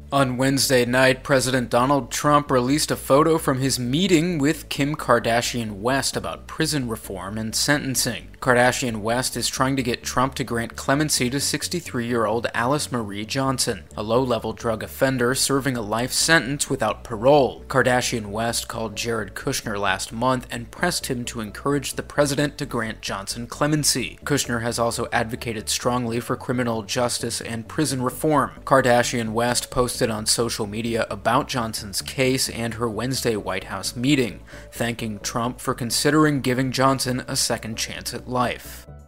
On Wednesday night, President Donald Trump released a photo from his meeting with Kim Kardashian West about prison reform and sentencing. Kardashian West is trying to get Trump to grant clemency to 63-year-old Alice Marie Johnson, a low-level drug offender serving a life sentence without parole. Kardashian West called Jared Kushner last month and pressed him to encourage the president to grant Johnson clemency. Kushner has also advocated strongly for criminal justice and prison reform. Kardashian West posted on social media about Johnson's case and her Wednesday White House meeting, thanking Trump for considering giving Johnson a second chance at life.